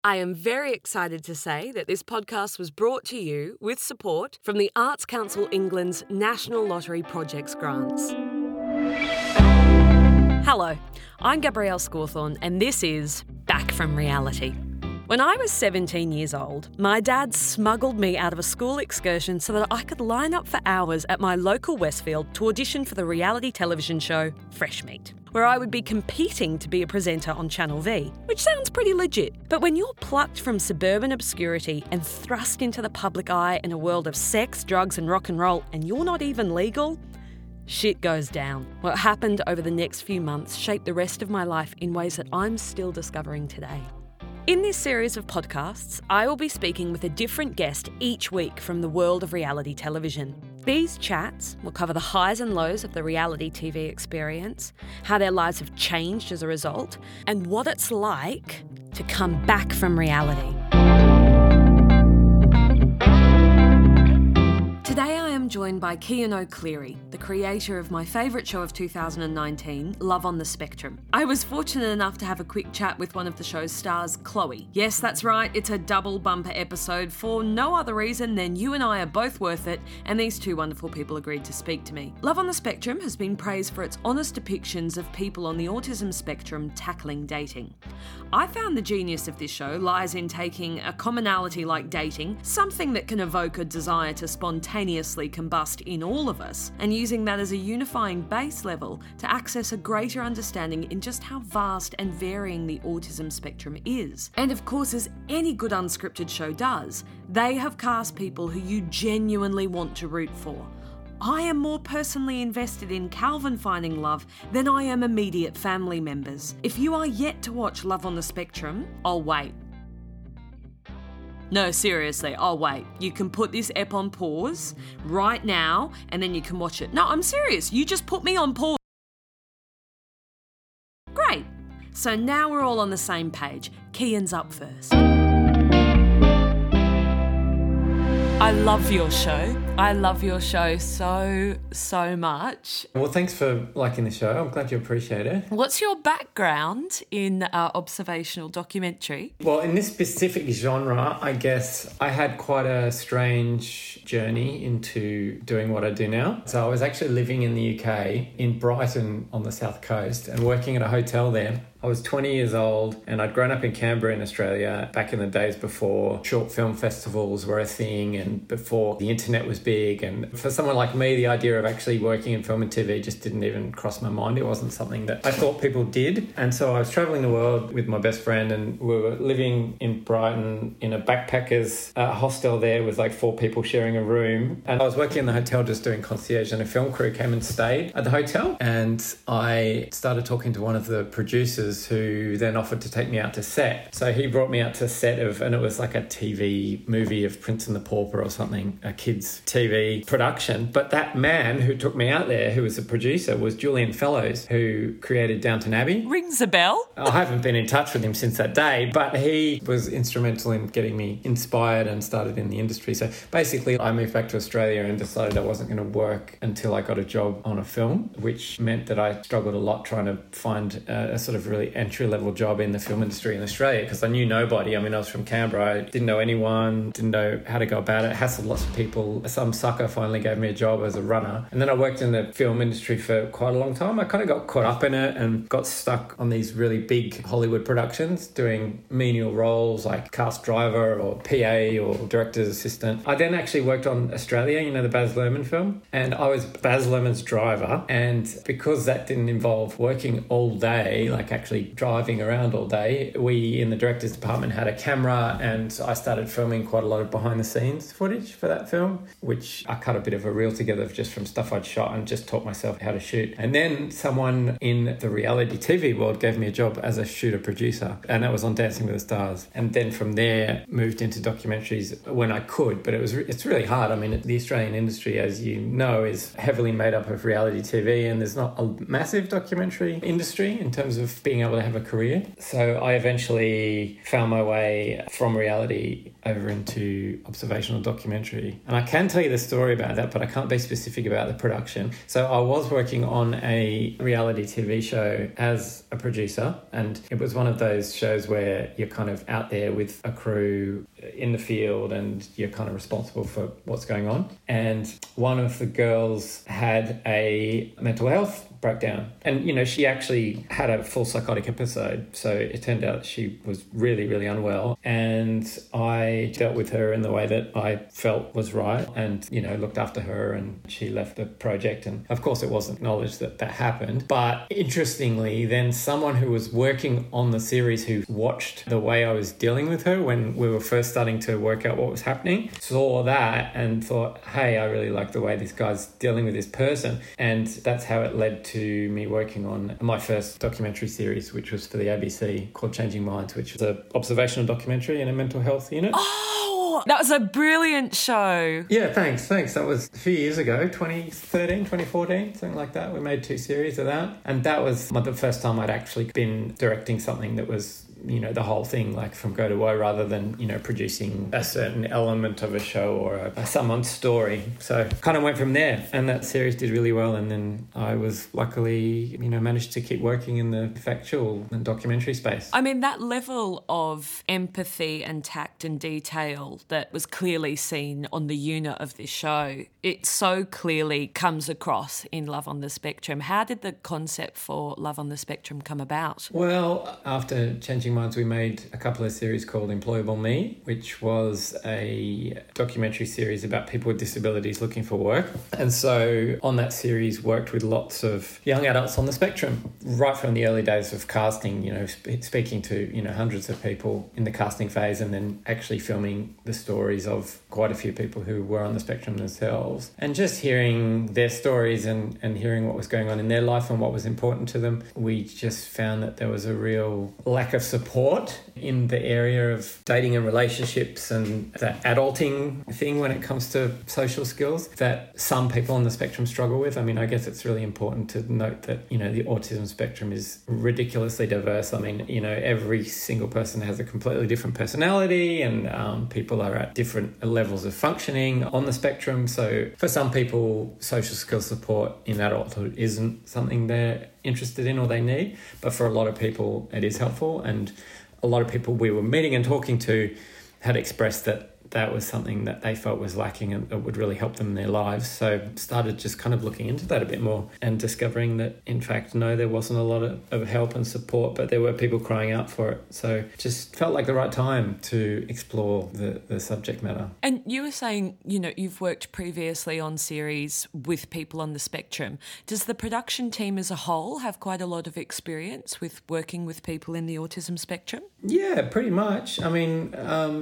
I am very excited to say that this podcast was brought to you with support from the Arts Council England's National Lottery Projects grants. Hello, I'm Gabrielle Scawthorne and this is Back from Reality. When I was 17 years old, my dad smuggled me out of a school excursion so that I could line up for hours at my local Westfield to audition for the reality television show Fresh Meat, where I would be competing to be a presenter on Channel V, which sounds pretty legit. But when you're plucked from suburban obscurity and thrust into the public eye in a world of sex, drugs and rock and roll, and you're not even legal, shit goes down. What happened over the next few months shaped the rest of my life in ways that I'm still discovering today. In this series of podcasts, I will be speaking with a different guest each week from the world of reality television. These chats will cover the highs and lows of the reality TV experience, how their lives have changed as a result, and what it's like to come back from reality. Today I am joined by Cian O'Clery, the creator of my favourite show of 2019, Love on the Spectrum. I was fortunate enough to have a quick chat with one of the show's stars, Chloe. Yes, that's right, it's a double bumper episode for no other reason than you and I are both worth it, and these two wonderful people agreed to speak to me. Love on the Spectrum has been praised for its honest depictions of people on the autism spectrum tackling dating. I found the genius of this show lies in taking a commonality like dating, something that can evoke a desire to spontaneously combust in all of us, and using that as a unifying base level to access a greater understanding in just how vast and varying the autism spectrum is. And of course, as any good unscripted show does, they have cast people who you genuinely want to root for. I am more personally invested in Calvin finding love than I am immediate family members. If you are yet to watch Love on the Spectrum, I'll wait. No, seriously, I'll wait. You can put this ep on pause right now and then you can watch it. No, I'm serious. You just put me on pause. Great. So now we're all on the same page. Cian's up first. I love your show. I love your show so much. Well, thanks for liking the show. I'm glad you appreciate it. What's your background in observational documentary? Well, in this specific genre, I guess I had quite a strange journey into doing what I do now. So I was actually living in the UK, in Brighton on the south coast, and working at a hotel there. I was 20 years old and I'd grown up in Canberra in Australia back in the days before short film festivals were a thing and before the internet was big. And for someone like me, the idea of actually working in film and TV just didn't even cross my mind. It wasn't something that I thought people did. And so I was traveling the world with my best friend and we were living in Brighton in a backpackers hostel there with like 4 people sharing a room. And I was working in the hotel just doing concierge, and a film crew came and stayed at the hotel. And I started talking to one of the producers who then offered to take me out to set. So he brought me out to set and it was like a TV movie of Prince and the Pauper or something, a kids TV production. But that man who took me out there, who was a producer, was Julian Fellows, who created Downton Abbey. Rings a bell. I haven't been in touch with him since that day, but he was instrumental in getting me inspired and started in the industry. So basically I moved back to Australia and decided I wasn't going to work until I got a job on a film, which meant that I struggled a lot trying to find a sort of really entry-level job in the film industry in Australia because I knew nobody. I mean, I was from Canberra. I didn't know anyone, didn't know how to go about it, hassled lots of people. Some sucker finally gave me a job as a runner. And then I worked in the film industry for quite a long time. I kind of got caught up in it and got stuck on these really big Hollywood productions doing menial roles like cast driver or PA or director's assistant. I then actually worked on Australia, you know, the Baz Luhrmann film. And I was Baz Luhrmann's driver. And because that didn't involve working all day, like actually driving around all day, we in the director's department had a camera and I started filming quite a lot of behind the scenes footage for that film, which I cut a bit of a reel together just from stuff I'd shot and just taught myself how to shoot. And then someone in the reality TV world gave me a job as a shooter producer, and that was on Dancing with the Stars. And then from there moved into documentaries when I could, but it's really hard. I mean, the Australian industry, as you know, is heavily made up of reality TV and there's not a massive documentary industry in terms of being able to have a career. So I eventually found my way from reality over into observational documentary. And I can tell tell you the story about that, but I can't be specific about the production. So I was working on a reality TV show as a producer, and it was one of those shows where you're kind of out there with a crew in the field and you're kind of responsible for what's going on. And one of the girls had a mental health breakdown, and she actually had a full psychotic episode, so it turned out she was really, really unwell, and I dealt with her in the way that I felt was right, and looked after her, and she left the project. And of course it wasn't acknowledged that happened, but interestingly then someone who was working on the series, who watched the way I was dealing with her when we were first starting to work out what was happening, saw that and thought, hey, I really like the way this guy's dealing with this person. And that's how it led to me working on my first documentary series, which was for the ABC, called Changing Minds, which was an observational documentary in a mental health unit. Oh, that was a brilliant show. Yeah, thanks. That was a few years ago, 2013, 2014, something like that. We made 2 series of that. And that was the first time I'd actually been directing something that was the whole thing, like from go to woe, rather than, producing a certain element of a show or someone's story. So kind of went from there, and that series did really well. And then I was luckily, managed to keep working in the factual and documentary space. I mean, that level of empathy and tact and detail that was clearly seen on the unit of this show, it so clearly comes across in Love on the Spectrum. How did the concept for Love on the Spectrum come about? Well, after Changing Minds, we made a couple of series called Employable Me, which was a documentary series about people with disabilities looking for work. And so on that series, worked with lots of young adults on the spectrum, right from the early days of casting, speaking to, hundreds of people in the casting phase, and then actually filming the stories of quite a few people who were on the spectrum themselves. And just hearing their stories and hearing what was going on in their life and what was important to them, we just found that there was a real lack of support in the area of dating and relationships and that adulting thing when it comes to social skills that some people on the spectrum struggle with. I mean, I guess it's really important to note that, the autism spectrum is ridiculously diverse. I mean, every single person has a completely different personality, and people are at different levels of functioning on the spectrum. So for some people, social skills support in adulthood isn't something they're interested in or they need, but for a lot of people it is helpful. And a lot of people we were meeting and talking to had expressed that was something that they felt was lacking and that would really help them in their lives. So started just kind of looking into that a bit more and discovering that, in fact, no, there wasn't a lot of help and support, but there were people crying out for it. So just felt like the right time to explore the subject matter. And you were saying, you've worked previously on series with people on the spectrum. Does the production team as a whole have quite a lot of experience with working with people in the autism spectrum? Yeah, pretty much. I mean,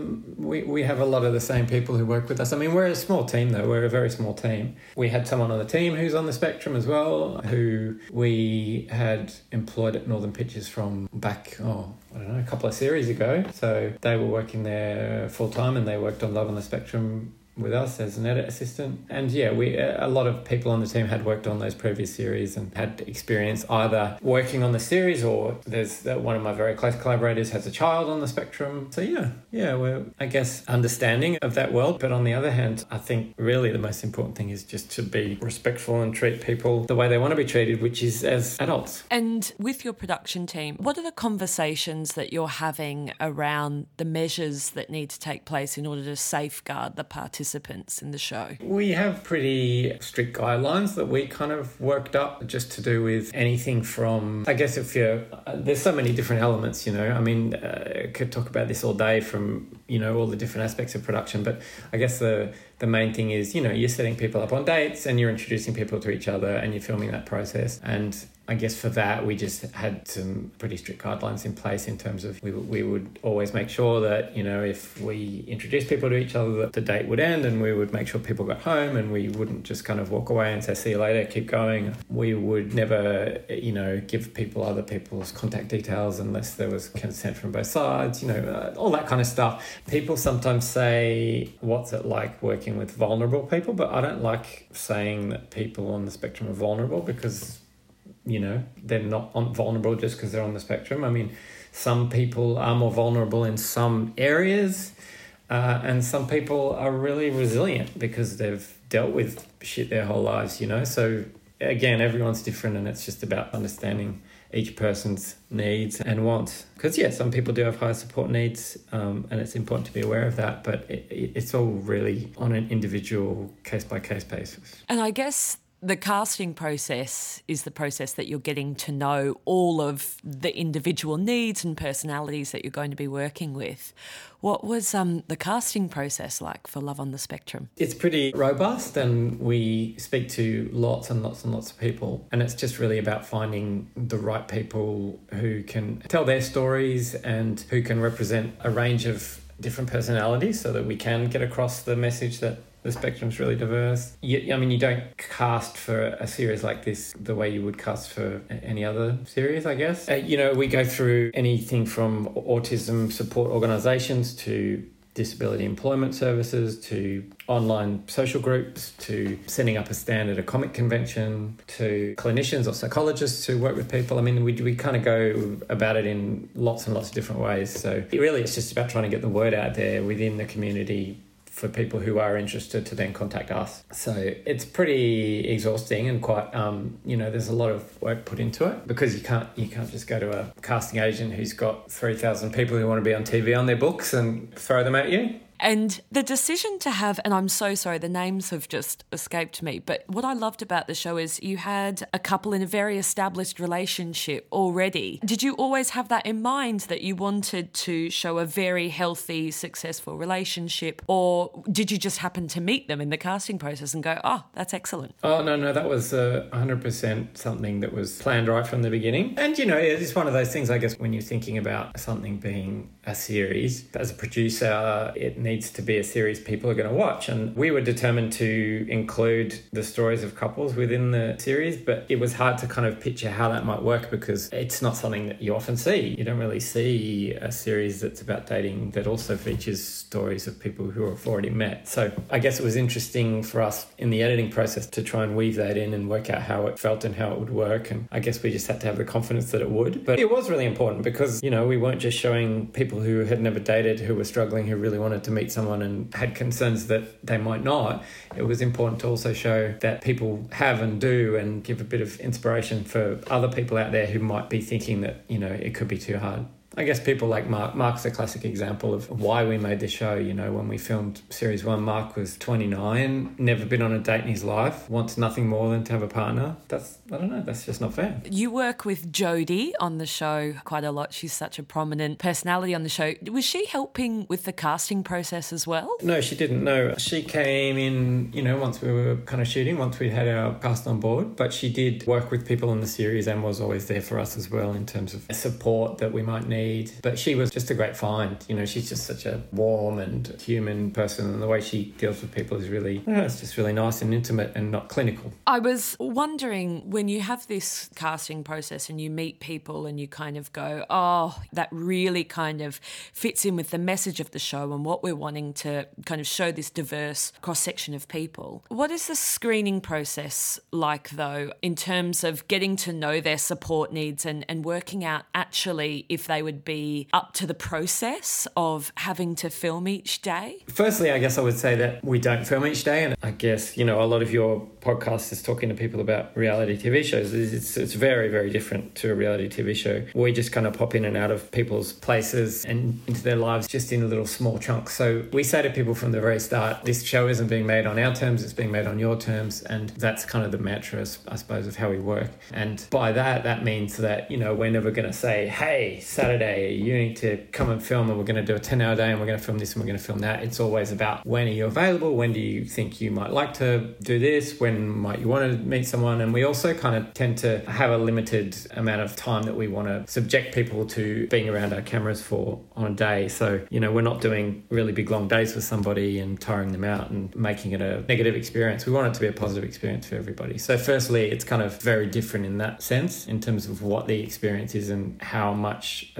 we have a lot of the same people who work with us. I mean, we're a small team, though. We're a very small team. We had someone on the team who's on the spectrum as well, who we had employed at Northern Pictures from back, a couple of series ago. So they were working there full-time, and they worked on Love on the Spectrum with us as an edit assistant. And yeah, a lot of people on the team had worked on those previous series and had experience either working on the series, or there's one of my very close collaborators has a child on the spectrum. So yeah, we're, I guess, understanding of that world. But on the other hand, I think really the most important thing is just to be respectful and treat people the way they want to be treated, which is as adults. And with your production team, what are the conversations that you're having around the measures that need to take place in order to safeguard the participants in the show? We have pretty strict guidelines that we kind of worked up, just to do with anything from, I guess, there's so many different elements, I mean, I could talk about this all day from, all the different aspects of production, but I guess the main thing is, you're setting people up on dates and you're introducing people to each other and you're filming that process. And I guess for that, we just had some pretty strict guidelines in place in terms of we would always make sure that, if we introduced people to each other, that the date would end, and we would make sure people got home, and we wouldn't just kind of walk away and say, see you later, keep going. We would never, give people other people's contact details unless there was consent from both sides, all that kind of stuff. People sometimes say, what's it like working with vulnerable people? But I don't like saying that people on the spectrum are vulnerable, because they're not vulnerable just because they're on the spectrum. I mean, some people are more vulnerable in some areas, And some people are really resilient because they've dealt with shit their whole lives, you know? So again, everyone's different, and it's just about understanding each person's needs and wants. Because, yeah, some people do have higher support needs, and it's important to be aware of that, but it's all really on an individual case-by-case basis. And I guess the casting process is the process that you're getting to know all of the individual needs and personalities that you're going to be working with. What was the casting process like for Love on the Spectrum? It's pretty robust, and we speak to lots and lots and lots of people, and it's just really about finding the right people who can tell their stories and who can represent a range of different personalities so that we can get across the message that the spectrum's really diverse. You don't cast for a series like this the way you would cast for any other series, I guess. We go through anything from autism support organisations to disability employment services to online social groups to setting up a stand at a comic convention to clinicians or psychologists who work with people. I mean, we kind of go about it in lots and lots of different ways. So it's just about trying to get the word out there within the community for people who are interested to then contact us. So it's pretty exhausting and quite, there's a lot of work put into it because you can't just go to a casting agent who's got 3,000 people who want to be on TV on their books and throw them at you. And the decision to have, and I'm so sorry, the names have just escaped me, but what I loved about the show is you had a couple in a very established relationship already. Did you always have that in mind, that you wanted to show a very healthy, successful relationship, or did you just happen to meet them in the casting process and go, oh, that's excellent? Oh, no, that was 100% something that was planned right from the beginning. And, it's one of those things, I guess, when you're thinking about something being a series, as a producer, it needs to be a series people are going to watch. And we were determined to include the stories of couples within the series, but it was hard to kind of picture how that might work because it's not something that you often see. You don't really see a series that's about dating that also features stories of people who have already met. So I guess it was interesting for us in the editing process to try and weave that in and work out how it felt and how it would work. And I guess we just had to have the confidence that it would. But it was really important because, we weren't just showing people who had never dated, who were struggling, who really wanted to meet someone and had concerns that they might not. It was important to also show that people have and do, and give a bit of inspiration for other people out there who might be thinking that, it could be too hard. I guess people like Mark. Mark's a classic example of why we made the show. When we filmed Series 1, Mark was 29, never been on a date in his life, wants nothing more than to have a partner. That's just not fair. You work with Jodie on the show quite a lot. She's such a prominent personality on the show. Was she helping with the casting process as well? No, she didn't. No, she came in, once we were kind of shooting, once we had our cast on board. But she did work with people in the series and was always there for us as well in terms of support that we might need. But she was just a great find. She's just such a warm and human person, and the way she deals with people is really, it's just really nice and intimate and not clinical. I was wondering, when you have this casting process and you meet people and you kind of go, oh, that really kind of fits in with the message of the show and what we're wanting to kind of show, this diverse cross-section of people. What is the screening process like, though, in terms of getting to know their support needs and working out actually if they would be up to the process of having to film each day? Firstly, I guess I would say that we don't film each day. And I guess, a lot of your podcast is talking to people about reality TV shows. It's very, very different to a reality TV show. We just kind of pop in and out of people's places and into their lives just in little small chunks. So we say to people from the very start, this show isn't being made on our terms, it's being made on your terms. And that's kind of the mantra, I suppose, of how we work. And by that means that, we're never going to say, hey, Saturday, you need to come and film, and we're going to do a 10-hour day and we're going to film this and we're going to film that. It's always about, when are you available? When do you think you might like to do this? When might you want to meet someone? And we also kind of tend to have a limited amount of time that we want to subject people to being around our cameras for on a day. So, we're not doing really big long days with somebody and tiring them out and making it a negative experience. We want it to be a positive experience for everybody. So firstly, it's kind of very different in that sense, in terms of what the experience is and how much of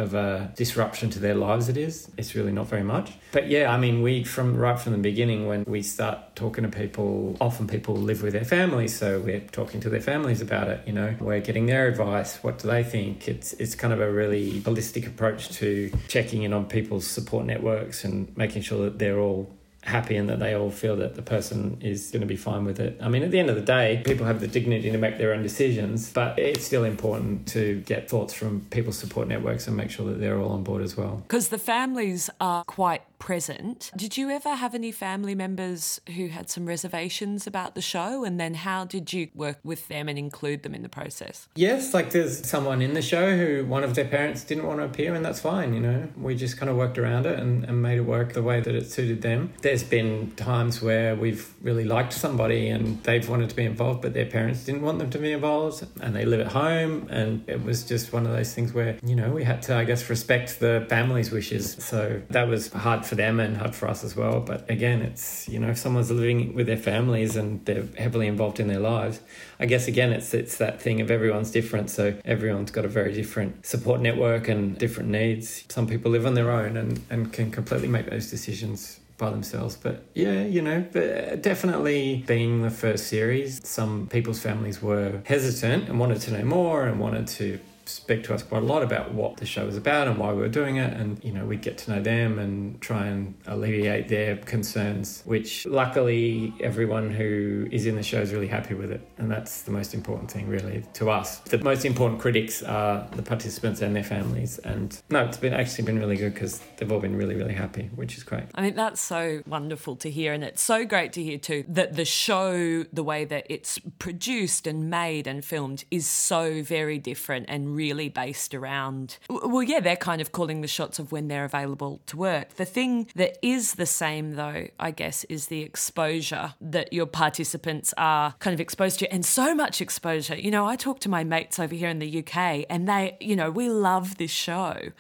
of a disruption to their lives it is. It's really not very much. But yeah, I mean, right from the beginning, when we start talking to people, often people live with their families, so we're talking to their families about it, you know, we're getting their advice. What do they think? It's kind of a really holistic approach to checking in on people's support networks and making sure that they're all happy and that they all feel that the person is going to be fine with it. I mean, at the end of the day, people have the dignity to make their own decisions, but it's still important to get thoughts from people's support networks and make sure that they're all on board as well. Because the families are quite present. Did you ever have any family members who had some reservations about the show? And then how did you work with them and include them in the process? Yes, like there's someone in the show who one of their parents didn't want to appear, and that's fine, you know. We just kind of worked around it and made it work the way that it suited them. There's been times where we've really liked somebody and they've wanted to be involved, but their parents didn't want them to be involved, and they live at home, and it was just one of those things where, you know, we had to, I guess, respect the family's wishes. So that was hard for them and hard for us as well. But again, it's, you know, if someone's living with their families and they're heavily involved in their lives, I guess again it's that thing of everyone's different, so everyone's got a very different support network and different needs. Some people live on their own and can completely make those decisions by themselves. But yeah, you know, but definitely being the first series, some people's families were hesitant and wanted to know more and wanted to speak to us quite a lot about what the show was about and why we were doing it, and you know, we'd get to know them and try and alleviate their concerns, which luckily everyone who is in the show is really happy with it, and that's the most important thing really to us. The most important critics are the participants and their families, and no, it's actually been really good because they've all been really, really happy, which is great. I mean, that's so wonderful to hear, and it's so great to hear too that the show, the way that it's produced and made and filmed, is so very different and really based around, well, yeah, they're kind of calling the shots of when they're available to work. The thing that is the same, though, I guess, is the exposure that your participants are kind of exposed to, and so much exposure. You know, I talk to my mates over here in the UK and they, you know, we love this show.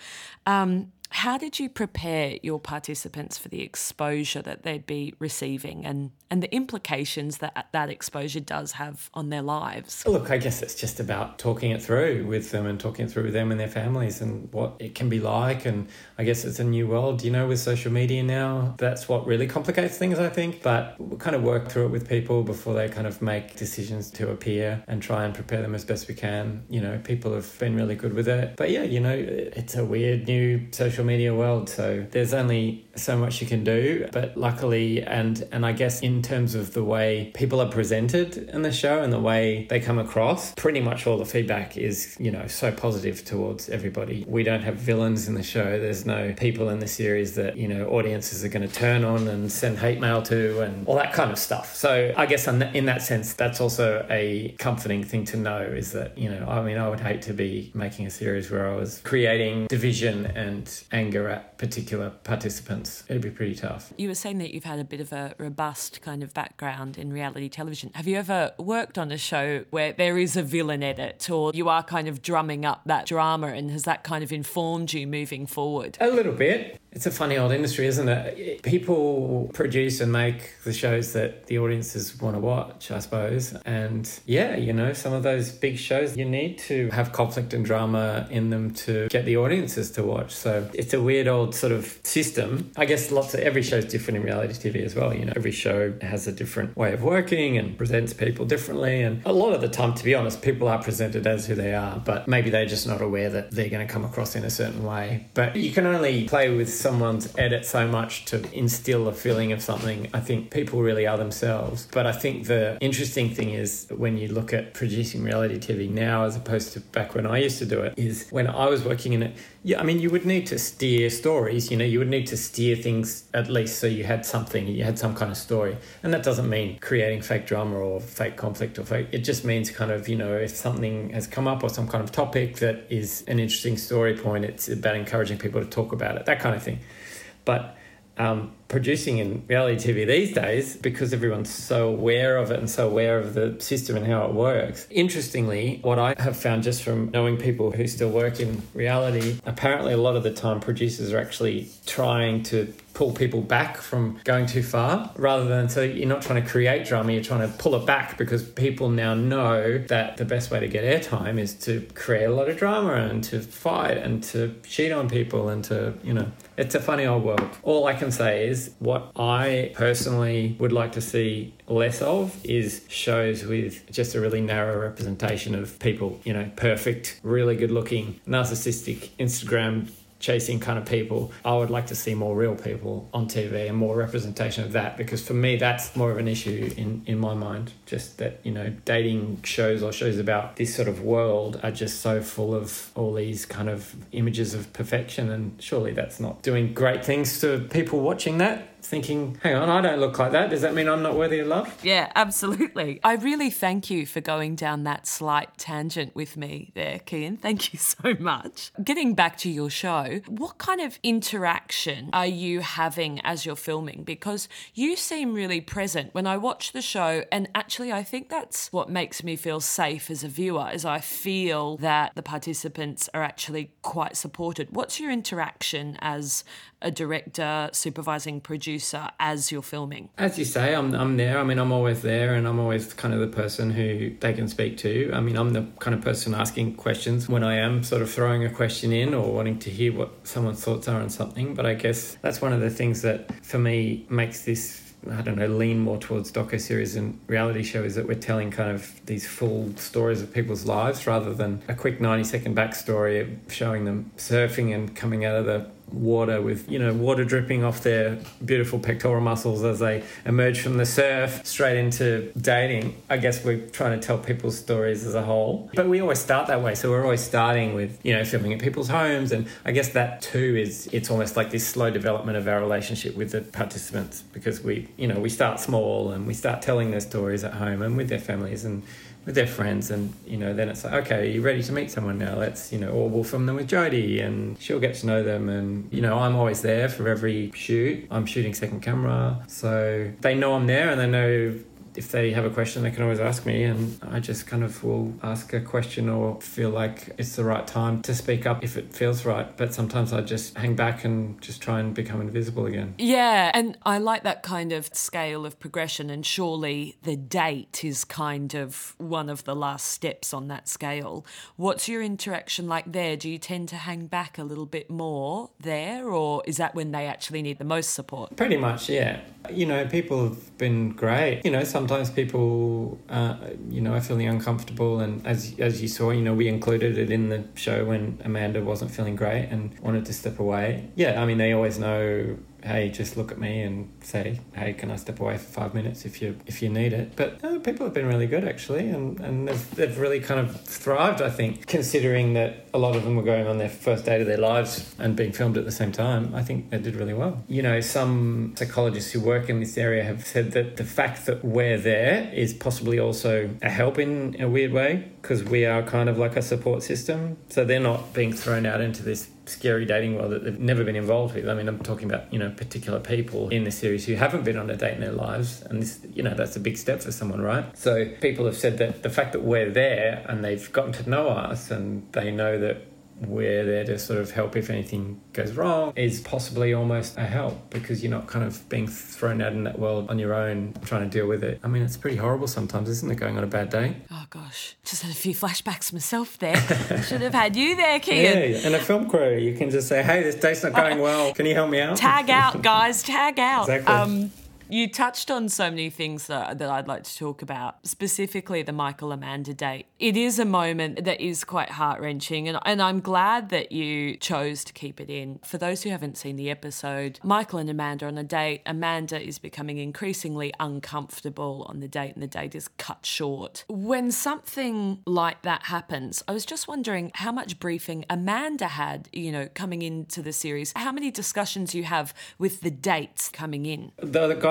How did you prepare your participants for the exposure that they'd be receiving and the implications that exposure does have on their lives? Look, I guess it's just about talking it through with them and talking it through with them and their families and what it can be like. And I guess it's a new world, you know, with social media now. That's what really complicates things, I think. But we'll kind of work through it with people before they kind of make decisions to appear and try and prepare them as best we can. You know, people have been really good with it. But yeah, you know, it's a weird new social media world, so there's only so much you can do. But luckily, and I guess in terms of the way people are presented in the show and the way they come across, pretty much all the feedback is, you know, so positive towards everybody. We don't have villains in the show. There's no people in the series that, you know, audiences are going to turn on and send hate mail to and all that kind of stuff. So I guess in that sense, that's also a comforting thing to know, is that, you know, I mean, I would hate to be making a series where I was creating division and anger at particular participants. It'd be pretty tough. You were saying that you've had a bit of a robust kind of background in reality television. Have you ever worked on a show where there is a villain edit, or you are kind of drumming up that drama, and has that kind of informed you moving forward? A little bit. It's a funny old industry, isn't it? People produce and make the shows that the audiences want to watch, I suppose. And yeah, you know, some of those big shows, you need to have conflict and drama in them to get the audiences to watch. So it's a weird old sort of system. I guess every show is different in reality TV as well. You know, every show has a different way of working and presents people differently. And a lot of the time, to be honest, people are presented as who they are, but maybe they're just not aware that they're going to come across in a certain way. But you can only play with someone's edit so much to instill a feeling of something. I think people really are themselves. But I think the interesting thing is when you look at producing reality TV now as opposed to back when I used to do it, is when I was working in it, yeah, I mean, you would need to steer stories, you know, you would need to steer things at least so you had something, you had some kind of story. And that doesn't mean creating fake drama or fake conflict or fake, it just means kind of, you know, if something has come up or some kind of topic that is an interesting story point, it's about encouraging people to talk about it, that kind of thing. But producing in reality TV these days, because everyone's so aware of it and so aware of the system and how it works. Interestingly, what I have found just from knowing people who still work in reality, apparently a lot of the time producers are actually trying to pull people back from going too far, rather than, so you're not trying to create drama, you're trying to pull it back, because people now know that the best way to get airtime is to create a lot of drama and to fight and to cheat on people and to, it's a funny old world. All I can say is what I personally would like to see less of is shows with just a really narrow representation of people, perfect, really good looking, narcissistic, Instagram chasing kind of people. I would like to see more real people on TV and more representation of that, because for me that's more of an issue in my mind. Just that, dating shows or shows about this sort of world are just so full of all these kind of images of perfection, and surely that's not doing great things to people watching that, thinking, hang on, I don't look like that. Does that mean I'm not worthy of love? Yeah, absolutely. I really thank you for going down that slight tangent with me there, Kian. Thank you so much. Getting back to your show, what kind of interaction are you having as you're filming? Because you seem really present when I watch the show, and actually I think that's what makes me feel safe as a viewer, is I feel that the participants are actually quite supported. What's your interaction as a director, supervising producer as you're filming? As you say, I'm there. I mean, I'm always there, and I'm always kind of the person who they can speak to. I mean, I'm the kind of person asking questions when I am sort of throwing a question in or wanting to hear what someone's thoughts are on something. But I guess that's one of the things that for me makes this, I don't know, lean more towards docu-series and reality show, is that we're telling kind of these full stories of people's lives rather than a quick 90-second backstory of showing them surfing and coming out of the water with, water dripping off their beautiful pectoral muscles as they emerge from the surf straight into dating. I guess we're trying to tell people's stories as a whole. But we always start that way. So we're always starting with, filming at people's homes. And I guess that too it's almost like this slow development of our relationship with the participants, because we start small and we start telling their stories at home and with their families and with their friends, and then it's like, okay, are you ready to meet someone now? Let's, or we'll film them with Jodie and she'll get to know them, and I'm always there for every shoot. I'm shooting second camera, so they know I'm there, and they know if they have a question, they can always ask me, and I just kind of will ask a question or feel like it's the right time to speak up if it feels right. But sometimes I just hang back and just try and become invisible again. Yeah, and I like that kind of scale of progression, and surely the date is kind of one of the last steps on that scale. What's your interaction like there? Do you tend to hang back a little bit more there, or is that when they actually need the most support? Pretty much, yeah. People have been great. Sometimes people, are feeling uncomfortable, and as you saw, we included it in the show when Amanda wasn't feeling great and wanted to step away. Yeah, I mean, they always know, hey, just look at me and say, hey, can I step away for 5 minutes if you need it? But people have been really good, actually, and they've really kind of thrived, I think, considering that a lot of them were going on their first date of their lives and being filmed at the same time. I think they did really well. Some psychologists who work in this area have said that the fact that we're there is possibly also a help in a weird way, because we are kind of like a support system. So they're not being thrown out into this scary dating world that they've never been involved with. I mean, I'm talking about, particular people in the series who haven't been on a date in their lives. And this, that's a big step for someone, right? So people have said that the fact that we're there and they've gotten to know us and they know that we're there to sort of help if anything goes wrong is possibly almost a help, because you're not kind of being thrown out in that world on your own trying to deal with it. I mean, it's pretty horrible sometimes, isn't it, going on a bad day? Oh gosh, just had a few flashbacks myself there. Should have had you there, Kian. Yeah, and a film crew, you can just say, hey, this date's not going well, can you help me out? Tag out, guys, tag out. Exactly. You touched on so many things that I'd like to talk about, specifically the Michael-Amanda date. It is a moment that is quite heart-wrenching, and I'm glad that you chose to keep it in. For those who haven't seen the episode, Michael and Amanda on a date. Amanda is becoming increasingly uncomfortable on the date, and the date is cut short. When something like that happens, I was just wondering how much briefing Amanda had, coming into the series, how many discussions you have with the dates coming in. The guys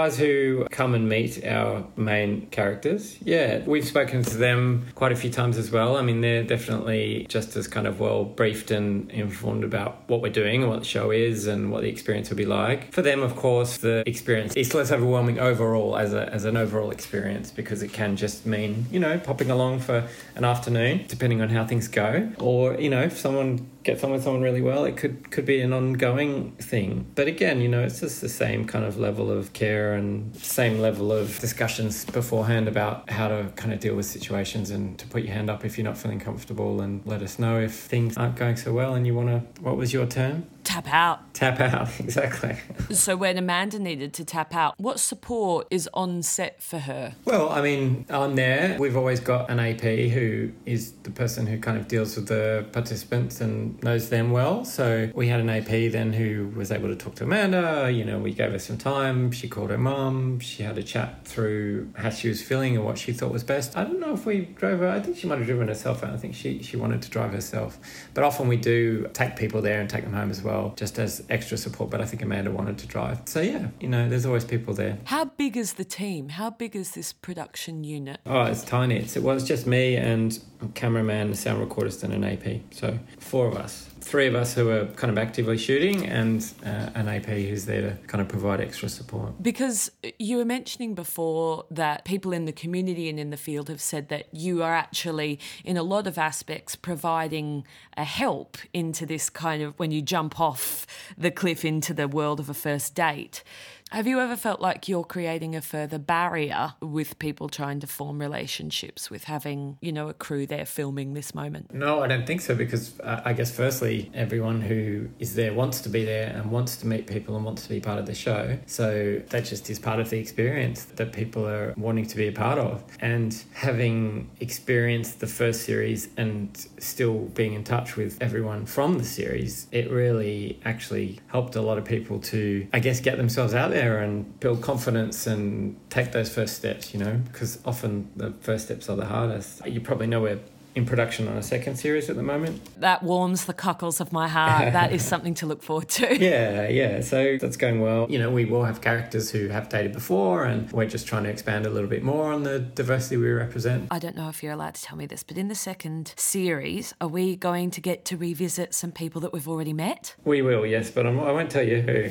guys who come and meet our main characters, yeah, we've spoken to them quite a few times as well. I mean, they're definitely just as kind of well briefed and informed about what we're doing and what the show is and what the experience will be like. For them, of course, the experience is less overwhelming overall as an overall experience, because it can just mean, popping along for an afternoon, depending on how things go. Or, if someone gets on with someone really well, it could be an ongoing thing. But again, it's just the same kind of level of care and same level of discussions beforehand about how to kind of deal with situations, and to put your hand up if you're not feeling comfortable, and let us know if things aren't going so well and you want to, what was your term? Tap out. Tap out, exactly. So when Amanda needed to tap out, what support is on set for her? Well, I mean, on there, we've always got an AP who is the person who kind of deals with the participants and knows them well. So we had an AP then who was able to talk to Amanda. We gave her some time. She called her mum. She had a chat through how she was feeling and what she thought was best. I don't know if we drove her. I think she might have driven herself out. I think she wanted to drive herself. But often we do take people there and take them home as well, just as extra support. But I think Amanda wanted to drive. So yeah, there's always people there. How big is the team? How big is this production unit? Oh, it's tiny. It was just me and a cameraman, a sound recordist and an AP. So 4 of us. 3 of us who are kind of actively shooting, and an AP who's there to kind of provide extra support. Because you were mentioning before that people in the community and in the field have said that you are actually, in a lot of aspects, providing a help into this kind of, when you jump off the cliff into the world of a first date. Have you ever felt like you're creating a further barrier with people trying to form relationships with having, a crew there filming this moment? No, I don't think so, because I guess firstly, everyone who is there wants to be there and wants to meet people and wants to be part of the show. So that just is part of the experience that people are wanting to be a part of. And having experienced the first series and still being in touch with everyone from the series, it really actually helped a lot of people to, I guess, get themselves out there and build confidence and take those first steps, because often the first steps are the hardest. You probably know we're in production on a second series at the moment. That warms the cockles of my heart. That is something to look forward to. Yeah. So that's going well. We will have characters who have dated before, and we're just trying to expand a little bit more on the diversity we represent. I don't know if you're allowed to tell me this, but in the second series, are we going to get to revisit some people that we've already met? We will, yes, but I won't tell you who.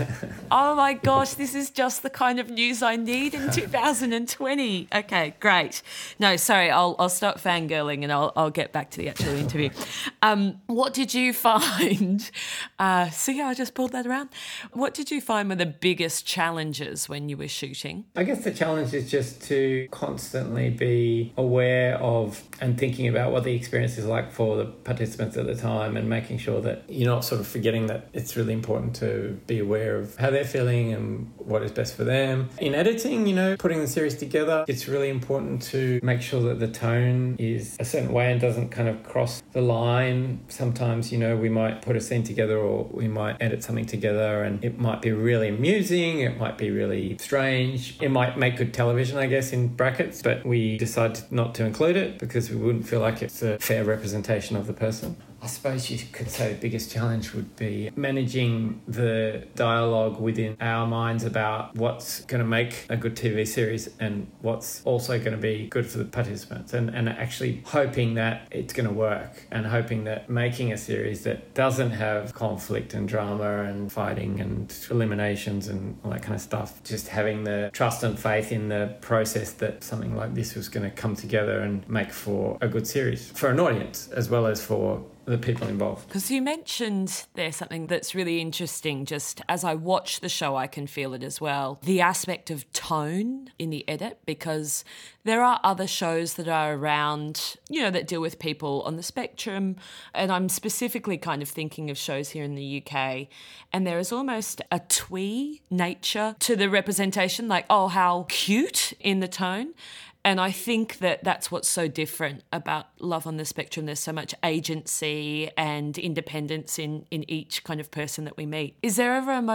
Oh my gosh, this is just the kind of news I need in 2020. Okay, great. No, sorry, I'll stop fangirling and I'll get back to the actual interview. What did you find? See how I just pulled that around? What did you find were the biggest challenges when you were shooting? I guess the challenge is just to constantly be aware of and thinking about what the experience is like for the participants at the time, and making sure that you're not sort of forgetting that it's really important to be aware of how they're feeling and what is best for them. In editing, putting the series together, it's really important to make sure that the tone is a certain way and doesn't kind of cross the line. Sometimes, we might put a scene together or we might edit something together and it might be really amusing, it might be really strange, it might make good television, I guess, in brackets, but we decided not to include it because we wouldn't feel like it's a fair representation of the person. I suppose you could say the biggest challenge would be managing the dialogue within our minds about what's going to make a good TV series and what's also going to be good for the participants, and actually hoping that it's going to work, and hoping that making a series that doesn't have conflict and drama and fighting and eliminations and all that kind of stuff, just having the trust and faith in the process that something like this was going to come together and make for a good series for an audience as well as for the people involved. Because you mentioned there's something that's really interesting. Just as I watch the show, I can feel it as well. The aspect of tone in the edit, because there are other shows that are around, that deal with people on the spectrum. And I'm specifically kind of thinking of shows here in the UK. And there is almost a twee nature to the representation, like, oh, how cute in the tone. And I think that that's what's so different about Love on the Spectrum. There's so much agency and independence in each kind of person that we meet. Is there ever a moment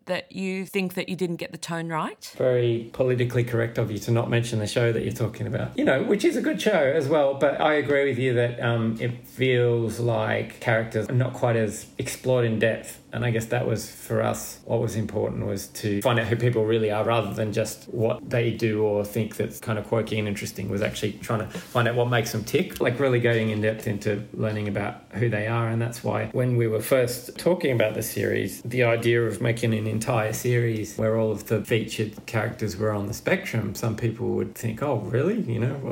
that you think that you didn't get the tone right? Very politically correct of you to not mention the show that you're talking about, which is a good show as well. But I agree with you that it feels like characters are not quite as explored in depth. And I guess that was, for us, what was important was to find out who people really are rather than just what they do or think that's kind of quirky and interesting, was actually trying to find out what makes them tick, like really going in depth into learning about who they are. And that's why when we were first talking about the series, the idea of making an entire series where all of the featured characters were on the spectrum, some people would think, oh, really?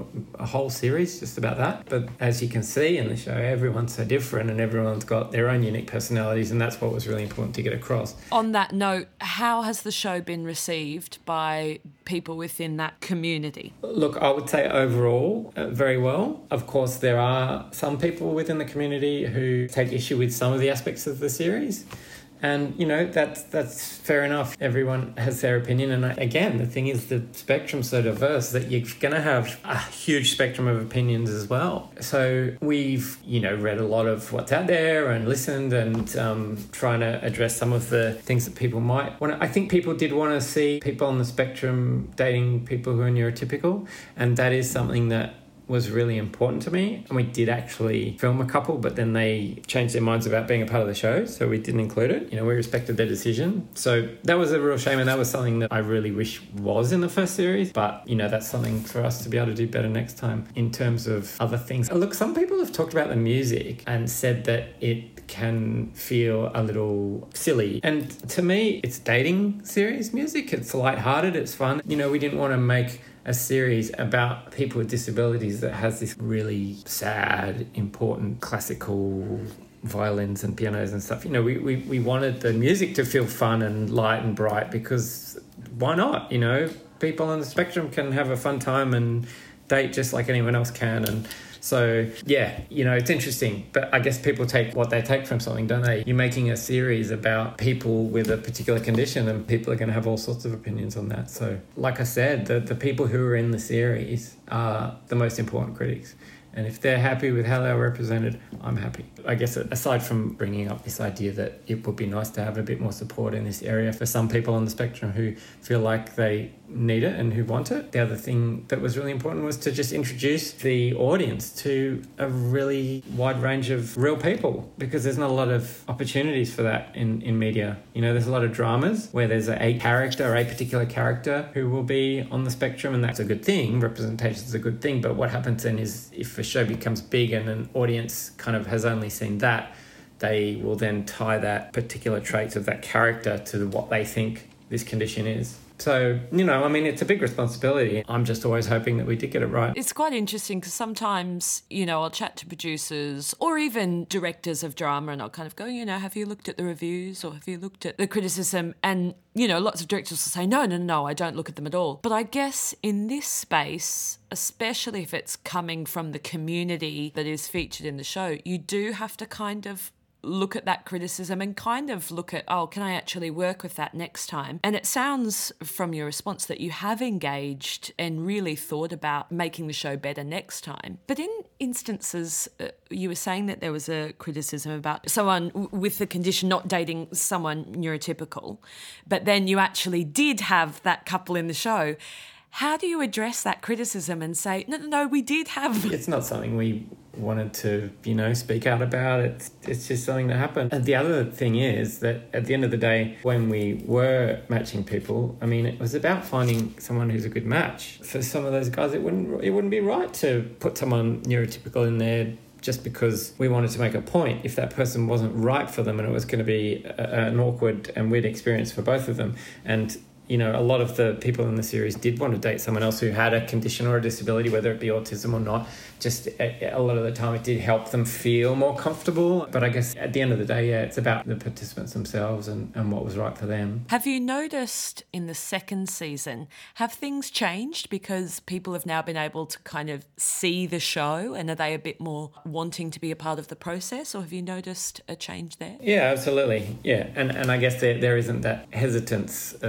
A whole series just about that? But as you can see in the show, everyone's so different and everyone's got their own unique personalities, and that's what was really important to get across. On that note, how has the show been received by people within that community? Look, I would say overall, very well. Of course, there are some people within the community who take issue with some of the aspects of the series. And, that's fair enough. Everyone has their opinion. And again, the thing is the spectrum's so diverse that you're going to have a huge spectrum of opinions as well. So we've, read a lot of what's out there and listened and trying to address some of the things that people might want to. I think people did want to see people on the spectrum dating people who are neurotypical. And that is something that was really important to me. And we did actually film a couple, but then they changed their minds about being a part of the show, so we didn't include it. We respected their decision. So that was a real shame, and that was something that I really wish was in the first series. But, that's something for us to be able to do better next time. In terms of other things, look, some people have talked about the music and said that it can feel a little silly. And to me, it's dating series music. It's lighthearted, it's fun. We didn't want to make a series about people with disabilities that has this really sad, important classical violins and pianos and stuff. We wanted the music to feel fun and light and bright, because why not? People on the spectrum can have a fun time and date just like anyone else can. And so, yeah, it's interesting. But I guess people take what they take from something, don't they? You're making a series about people with a particular condition, and people are going to have all sorts of opinions on that. So, like I said, the people who are in the series are the most important critics. And if they're happy with how they're represented, I'm happy. I guess aside from bringing up this idea that it would be nice to have a bit more support in this area for some people on the spectrum who feel like they need it and who want it, the other thing that was really important was to just introduce the audience to a really wide range of real people, because there's not a lot of opportunities for that in media. There's a lot of dramas where there's a particular character who will be on the spectrum, and that's a good thing. Representation is a good thing. But what happens then is, if a show becomes big and an audience kind of has only seen that, they will then tie that particular traits of that character to what they think this condition is. So, it's a big responsibility. I'm just always hoping that we did get it right. It's quite interesting because sometimes, I'll chat to producers or even directors of drama, and I'll kind of go, have you looked at the reviews or have you looked at the criticism? And, lots of directors will say, no, I don't look at them at all. But I guess in this space, especially if it's coming from the community that is featured in the show, you do have to kind of look at that criticism and kind of look at, can I actually work with that next time? And it sounds from your response that you have engaged and really thought about making the show better next time. But in instances, you were saying that there was a criticism about someone with the condition not dating someone neurotypical, but then you actually did have that couple in the show. How do you address that criticism and say, no, we did have... It's not something we wanted to, speak out about. It's just something that happened. And the other thing is that at the end of the day, when we were matching people, it was about finding someone who's a good match. For some of those guys, it wouldn't be right to put someone neurotypical in there just because we wanted to make a point if that person wasn't right for them, and it was going to be an awkward and weird experience for both of them. And a lot of the people in the series did want to date someone else who had a condition or a disability, whether it be autism or not. Just a lot of the time it did help them feel more comfortable. But I guess at the end of the day, it's about the participants themselves and what was right for them. Have you noticed in the second season, have things changed because people have now been able to kind of see the show, and are they a bit more wanting to be a part of the process, or have you noticed a change there? Yeah, absolutely. Yeah, and I guess there isn't that hesitance of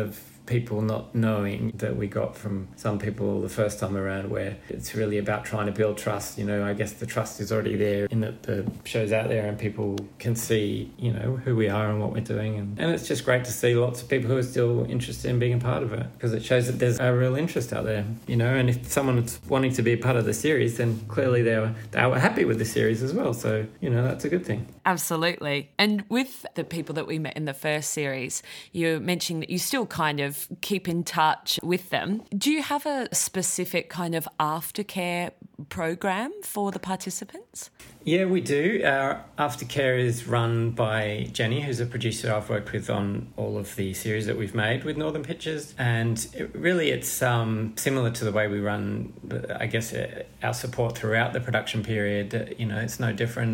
people not knowing that we got from some people the first time around, where it's really about trying to build trust. I guess the trust is already there in that the show's out there and people can see, who we are and what we're doing. And it's just great to see lots of people who are still interested in being a part of it, because it shows that there's a real interest out there, and if someone's wanting to be a part of the series, then clearly they were happy with the series as well. So, that's a good thing. Absolutely. And with the people that we met in the first series, you mentioned that you still kind of keep in touch with them. Do you have a specific kind of aftercare program for the participants? Yeah, we do. Our aftercare is run by Jenny, who's a producer I've worked with on all of the series that we've made with Northern Pictures. And it's similar to the way we run, I guess, our support throughout the production period. It's no different.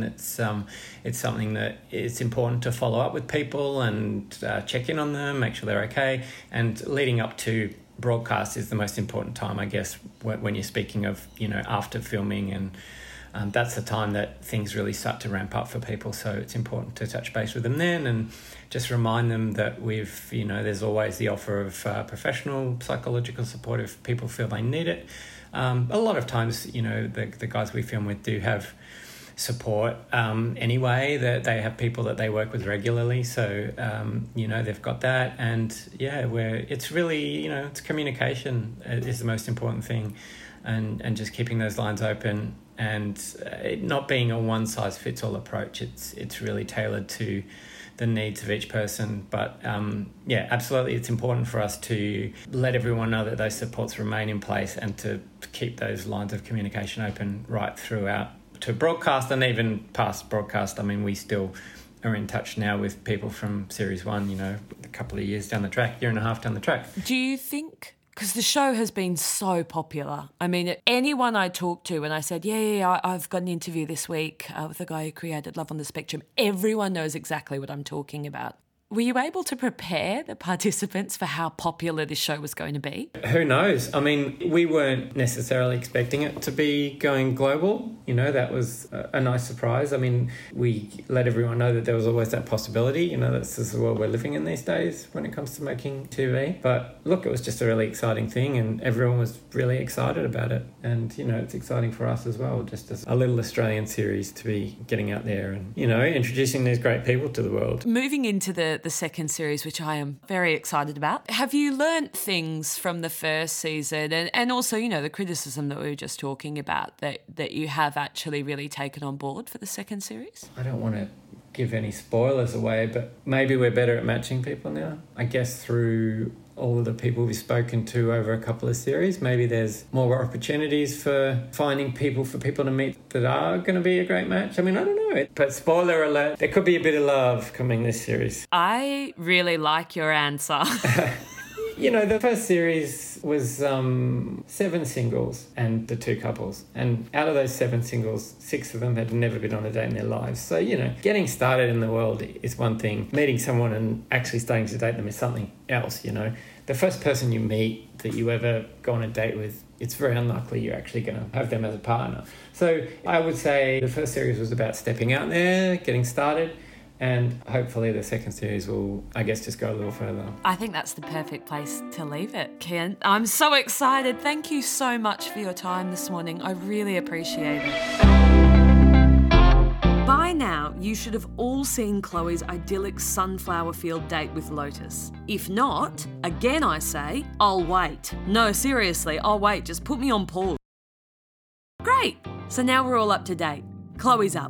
It's something that it's important to follow up with people and check in on them, make sure they're okay. And leading up to broadcast is the most important time, I guess, when you're speaking of, after filming, and that's the time that things really start to ramp up for people. So it's important to touch base with them then and just remind them that there's always the offer of professional psychological support if people feel they need it. A lot of times, the guys we film with do have support anyway, that they have people that they work with regularly, so they've got that. And it's really, it's communication is the most important thing, and just keeping those lines open, and it not being a one size fits all approach. It's really tailored to the needs of each person. But absolutely, it's important for us to let everyone know that those supports remain in place and to keep those lines of communication open right throughout to broadcast and even past broadcast. I mean, we still are in touch now with people from Series 1, a couple of years down the track, year and a half down the track. Do you think, because the show has been so popular, I mean, anyone I talked to and I said, I've got an interview this week with the guy who created Love on the Spectrum, everyone knows exactly what I'm talking about. Were you able to prepare the participants for how popular this show was going to be? Who knows? I mean, we weren't necessarily expecting it to be going global. That was a nice surprise. I mean, we let everyone know that there was always that possibility. This is the world we're living in these days when it comes to making TV. But look, it was just a really exciting thing, and everyone was really excited about it. And, it's exciting for us as well, just as a little Australian series to be getting out there and, introducing these great people to the world. Moving into the second series, which I am very excited about. Have you learnt things from the first season and also, the criticism that we were just talking about that you have actually really taken on board for the second series? I don't want to give any spoilers away, but maybe we're better at matching people now. I guess through all of the people we've spoken to over a couple of series, maybe there's more opportunities for finding people for people to meet that are going to be a great match. I mean, I don't know. But spoiler alert, there could be a bit of love coming this series. I really like your answer. The first series was 7 singles and the 2 couples. And out of those 7 singles, 6 of them had never been on a date in their lives. So, getting started in the world is one thing. Meeting someone and actually starting to date them is something else, The first person you meet that you ever go on a date with, it's very unlikely you're actually going to have them as a partner. So I would say the first series was about stepping out there, getting started. And hopefully the second series will, I guess, just go a little further. I think that's the perfect place to leave it, Ken. I'm so excited. Thank you so much for your time this morning. I really appreciate it. By now, you should have all seen Chloe's idyllic sunflower field date with Lotus. If not, again I say, I'll wait. No, seriously, I'll wait. Just put me on pause. Great. So now we're all up to date. Chloe's up.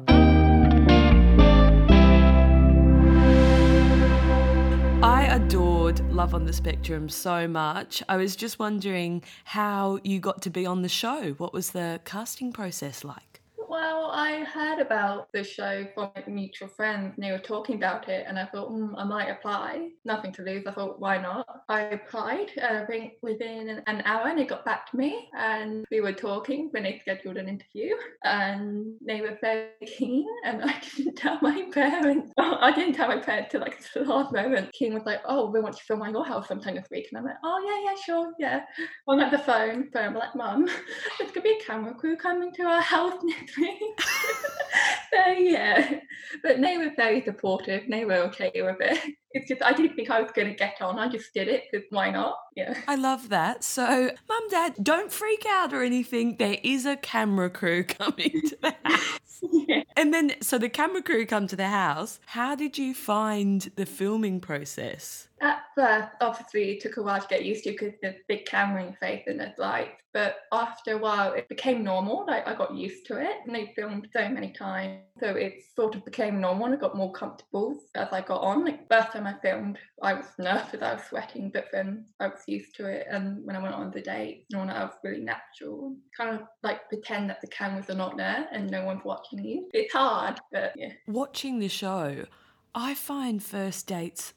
I adored Love on the Spectrum so much. I was just wondering how you got to be on the show. What was the casting process like? Well, I heard about the show from mutual friends and they were talking about it and I thought, I might apply. Nothing to lose. I thought, why not? I applied, I think within an hour and they got back to me and we were talking when they scheduled an interview and they were very keen and I didn't tell my parents. I didn't tell my parents till like the last moment. King was like, we want to film at your house sometime this week. And I'm like, yeah, sure, yeah. On like the phone, I'm like, Mum, there's going to be a camera crew coming to our house next week. So yeah, But they were very supportive. They were okay with it. It's just I didn't think I was going to get on. I just did it because why not? Yeah. I love that. So, Mum, Dad, don't freak out or anything. There is a camera crew coming to the house. Yeah. And then, so the camera crew come to the house. How did you find the filming process? At first, obviously, it took a while to get used to because there's big camera in your face and there's lights. But after a while, it became normal. Like, I got used to it. And they filmed so many times. So it sort of became normal and I got more comfortable as I got on. Like, first time I filmed, I was nervous, I was sweating, but then I was used to it. And when I went on the date, I was really natural. Kind of like pretend that the cameras are not there and no one's watching you. It's hard, but yeah. Watching the show, I find first dates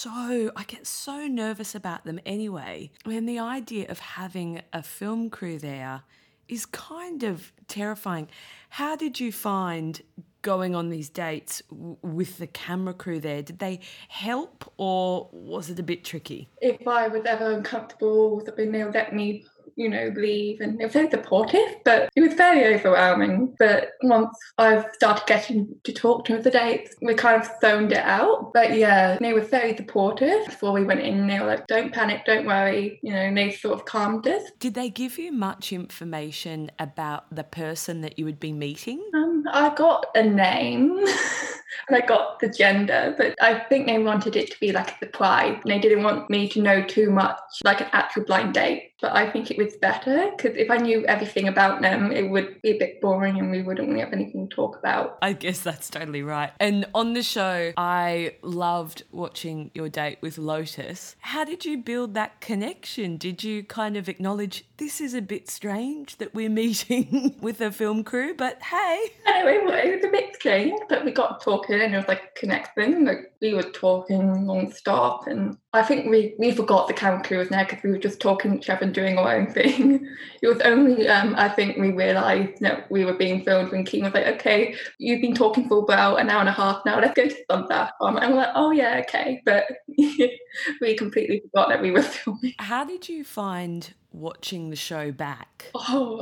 I get so nervous about them anyway. And the idea of having a film crew there is kind of terrifying. How did you find going on these dates with the camera crew there? Did they help or was it a bit tricky? If I was ever uncomfortable, they'll let me leave, and they were very supportive, but it was very overwhelming. But once I've started getting to talk to the dates, we kind of zoned it out. But yeah, they were very supportive. Before we went in, they were like, don't panic, don't worry, and they sort of calmed us. Did they give you much information about the person that you would be meeting? I got a name and I got the gender, but I think they wanted it to be like a surprise. They didn't want me to know too much, like an actual blind date. But I think it was better because if I knew everything about them, it would be a bit boring and we wouldn't really have anything to talk about. I guess that's totally right. And on the show, I loved watching your date with Lotus. How did you build that connection? Did you kind of acknowledge this is a bit strange that we're meeting with a film crew, but hey. Anyway, it was a bit strange, but we got talking and it was like a connection. Like we were talking non-stop, and I think we forgot the camera crew was there because we were just talking to each other and doing our own thing. It was only, I think we realised that we were being filmed when Keane was like, okay, you've been talking for about an hour and a half now, let's go to some platform. And we're like, oh yeah, okay. But we completely forgot that we were filming. How did you find watching the show back?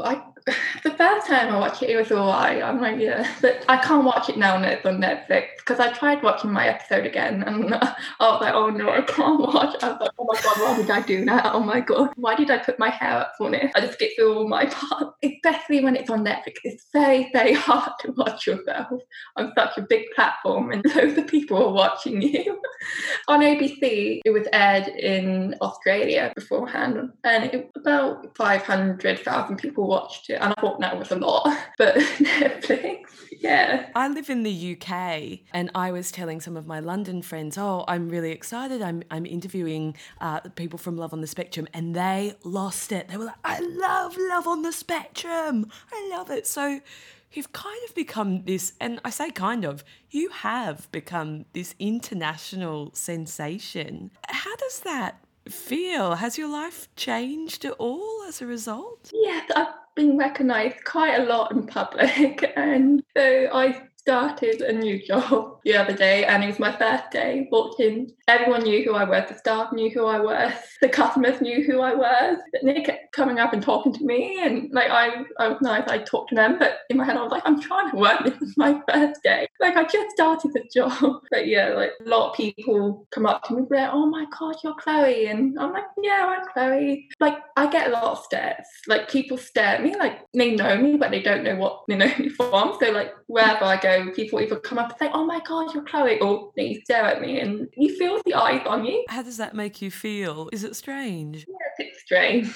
The first time I watched it, it was alright. I'm like, yeah, but I can't watch it now and it's on Netflix because I tried watching my episode again and I was like, oh no, I can't watch. I was like, oh my god, why did I do that? Oh my god, why did I put my hair up on it? I just get through all my parts, especially when it's on Netflix. It's very, very hard to watch yourself on such a big platform and loads of people are watching you. On ABC, it was aired in Australia beforehand and about 500,000 people watched it, and I thought that was a lot. But Netflix, yeah. I live in the UK and I was telling some of my London friends, oh, I'm really excited. I'm interviewing people from Love on the Spectrum, and they lost it. They were like, I love Love on the Spectrum. I love it. So you've kind of become this, and I say kind of, you have become this international sensation. How does that feel? Has your life changed at all as a result? Yes, I've been recognised quite a lot in public, and so I started a new job the other day and it was my first day. Walked in, everyone knew who I was, the staff knew who I was, the customers knew who I was, and they kept coming up and talking to me, and like I was nice, I talked to them, but in my head I was like, I'm trying to work, this is my first day, like I just started the job. But yeah, like a lot of people come up to me and be like, oh my god, you're Chloe, and I'm like, yeah, I'm Chloe. Like I get a lot of stares, like people stare at me, like they know me but they don't know what they know me from. So like wherever I go, people either come up and say, oh my god, you're Chloe, or they stare at me and you feel the eyes on you. How does that make you feel? Is it strange? Yeah, it's strange.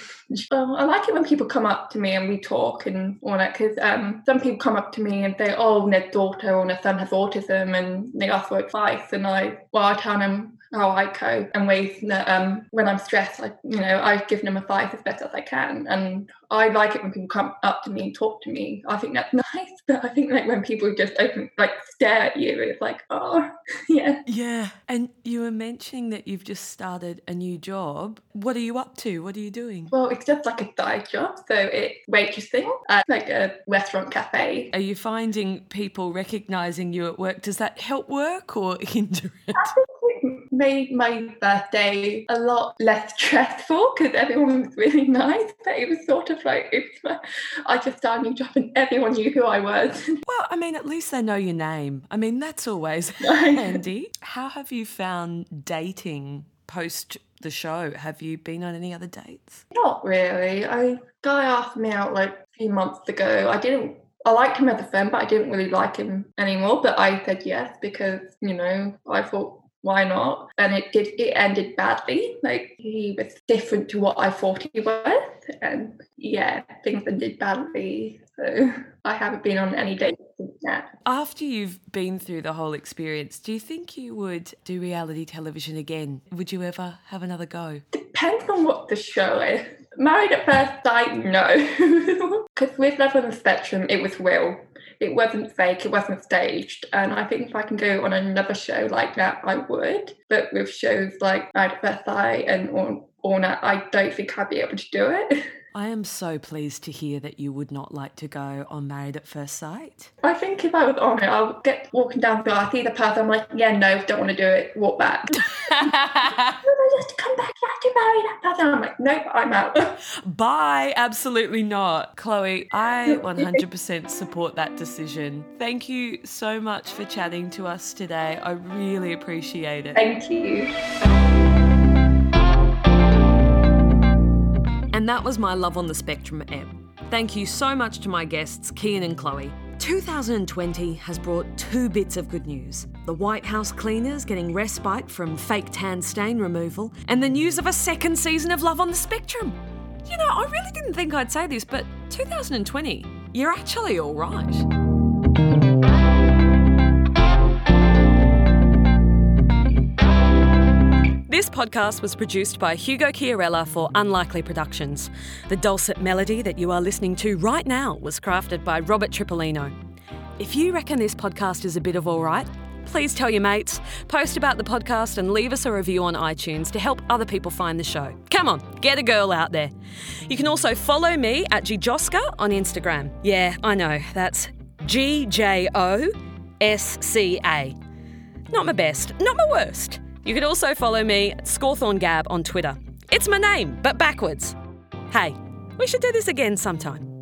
I like it when people come up to me and we talk and all that, because some people come up to me and say, oh, their daughter or their son has autism, and they ask for advice, and I tell them how I cope and ways that when I'm stressed, I give them advice as best as I can. And I like it when people come up to me and talk to me. I think that's nice, but I think like when people just stare at you, it's like, oh, yeah. Yeah, and you were mentioning that you've just started a new job. What are you up to? What are you doing? Well, it's just like a side job, so it's waitressing at like a restaurant cafe. Are you finding people recognising you at work? Does that help work or hinder it? made my birthday a lot less stressful because everyone was really nice. But it was sort of like, I just started a new job and everyone knew who I was. Well, I mean, at least they know your name. I mean, that's always handy. How have you found dating post the show? Have you been on any other dates? Not really. A guy asked me out like a few months ago. I liked him as a friend, but I didn't really like him anymore. But I said yes because, I thought, why not? And it ended badly. Like, he was different to what I thought he was. And yeah, things ended badly. So I haven't been on any dates since that. After you've been through the whole experience, do you think you would do reality television again? Would you ever have another go? Depends on what the show is. Married at First Sight, no. Because with Love on the Spectrum, it was real. It wasn't fake, it wasn't staged. And I think if I can go on another show like that, I would. But with shows like Married at First Sight and Orna, I don't think I'd be able to do it. I am so pleased to hear that you would not like to go on Married at First Sight. I think if I was on it, I would get walking down the aisle, I see the person, I'm like, yeah, no, don't want to do it, walk back. Just come back, you have to marry that person. I'm like, nope, I'm out. Bye, absolutely not. Chloe, I 100% support that decision. Thank you so much for chatting to us today. I really appreciate it. Thank you. And that was my Love on the Spectrum ep. Thank you so much to my guests, Kian and Chloe. 2020 has brought two bits of good news. The White House cleaners getting respite from fake tan stain removal, and the news of a second season of Love on the Spectrum. I really didn't think I'd say this, but 2020, you're actually all right. This podcast was produced by Hugo Chiarella for Unlikely Productions. The dulcet melody that you are listening to right now was crafted by Robert Tripolino. If you reckon this podcast is a bit of all right, please tell your mates, post about the podcast and leave us a review on iTunes to help other people find the show. Come on, get a girl out there. You can also follow me at Gjoska on Instagram. Yeah, I know, that's Gjoska. Not my best, not my worst. You can also follow me at ScawthorneGab on Twitter. It's my name, but backwards. Hey, we should do this again sometime.